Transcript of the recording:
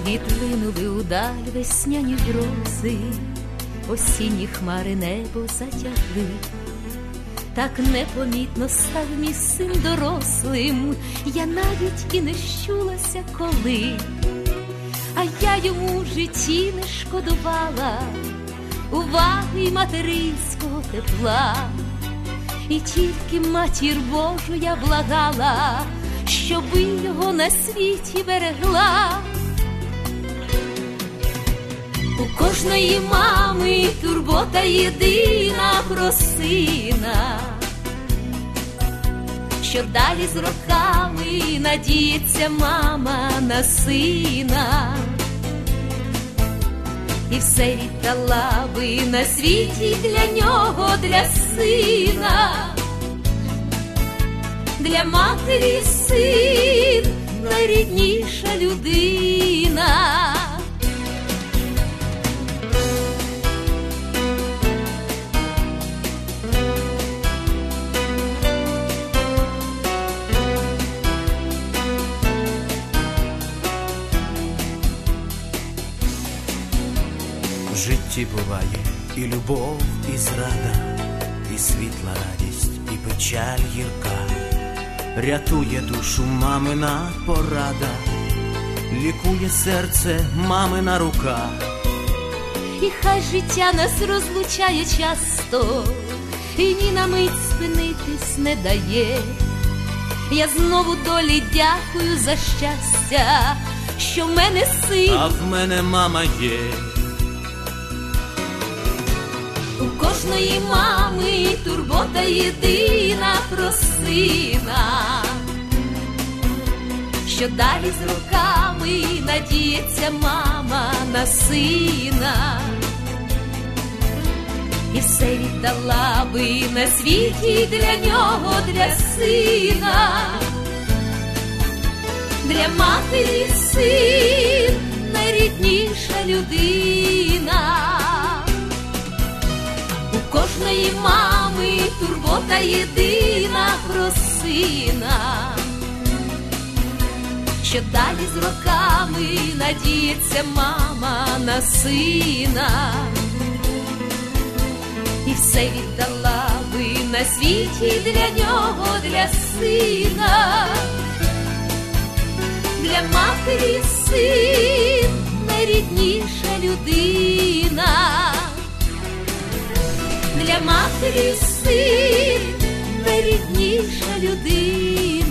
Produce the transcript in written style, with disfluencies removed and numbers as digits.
Відлинули удаль весняні грози, осінні хмари небо затягли. Так непомітно став мій син дорослим, я навіть і не щулася коли. А я йому в житті не шкодувала уваги й материнського тепла. І тільки матір Божу я благала, щоби його на світі берегла. У кожної мами турбота єдина про сина, що далі з роками надіється мама на сина. І все віддала би на світі для нього, для сина. Для матері син найрідніша людина. В житті буває і любов, і зрада, і світла радість, і печаль гірка. Рятує душу мамина порада, лікує серце мамина рука. І хай життя нас розлучає часто, і ні на мить спинитись не дає. Я знову долі дякую за щастя, що в мене син, а в мене мама є. У кожної мами турбота єдина про сина, що далі з роками надіється мама на сина. І все віддала би на світі для нього, для сина. Для матері син найрідніша людина. У кожної мами турбота єдина про сина, що далі з роками надіється мама на сина. І все віддала би на світі для нього, для сина. Для матері син найрідніша людина. Для матері син найрідніша людина.